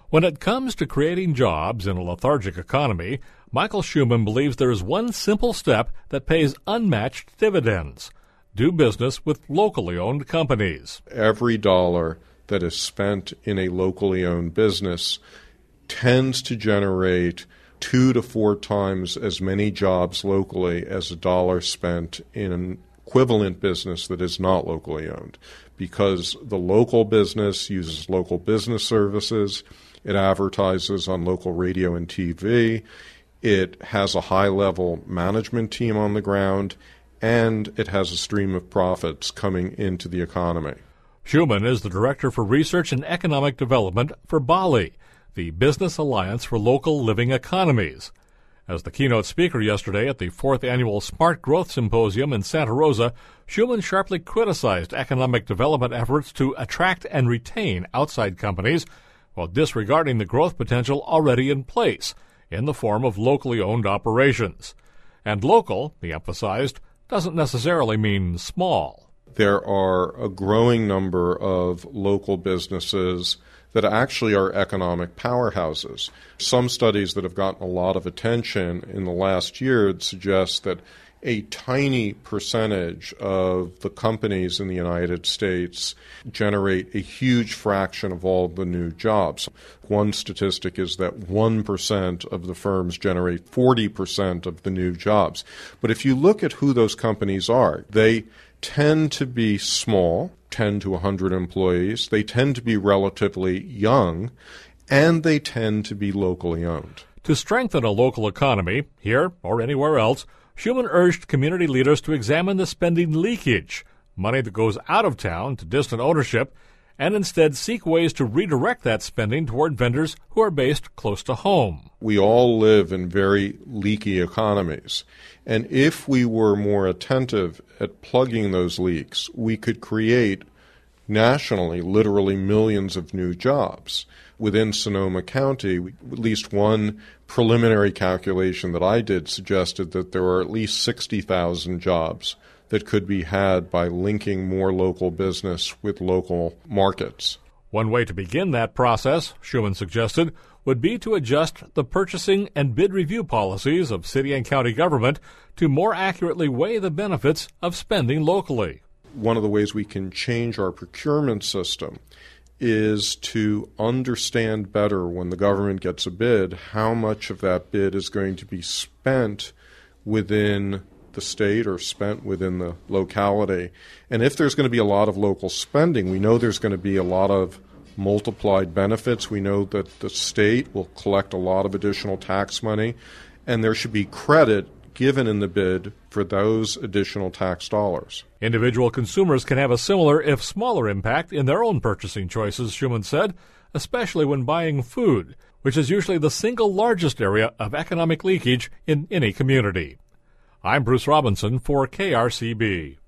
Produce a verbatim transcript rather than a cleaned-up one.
When it comes to creating jobs in a lethargic economy, Michael Schumann believes there is one simple step that pays unmatched dividends. Do business with locally owned companies. Every dollar that is spent in a locally owned business tends to generate two to four times as many jobs locally as a dollar spent in an equivalent business that is not locally owned, because the local business uses local business services, it advertises on local radio and T V, it has a high-level management team on the ground, and it has a stream of profits coming into the economy. Schumann is the Director for Research and Economic Development for BALI, the Business Alliance for Local Living Economies. As the keynote speaker yesterday at the fourth Annual Smart Growth Symposium in Santa Rosa, Schumann sharply criticized economic development efforts to attract and retain outside companies while disregarding the growth potential already in place in the form of locally owned operations. And local, he emphasized, doesn't necessarily mean small. There are a growing number of local businesses that actually are economic powerhouses. Some studies that have gotten a lot of attention in the last year suggest that a tiny percentage of the companies in the United States generate a huge fraction of all the new jobs. One statistic is that one percent of the firms generate forty percent of the new jobs. But if you look at who those companies are, they tend to be small, ten to one hundred employees. They tend to be relatively young, and they tend to be locally owned. To strengthen a local economy, here or anywhere else, Schumann urged community leaders to examine the spending leakage, money that goes out of town to distant ownership, and instead seek ways to redirect that spending toward vendors who are based close to home. We all live in very leaky economies, and if we were more attentive at plugging those leaks, we could create nationally literally millions of new jobs. Within Sonoma County, at least one preliminary calculation that I did suggested that there are at least sixty thousand jobs that could be had by linking more local business with local markets. One way to begin that process, Schumann suggested, would be to adjust the purchasing and bid review policies of city and county government to more accurately weigh the benefits of spending locally. One of the ways we can change our procurement system is to understand better when the government gets a bid how much of that bid is going to be spent within the state or spent within the locality. And if there's going to be a lot of local spending, we know there's going to be a lot of multiplied benefits. We know that the state will collect a lot of additional tax money, and there should be credit given in the bid for those additional tax dollars. Individual consumers can have a similar, if smaller, impact in their own purchasing choices, Schumann said, especially when buying food, which is usually the single largest area of economic leakage in any community. I'm Bruce Robinson for K R C B.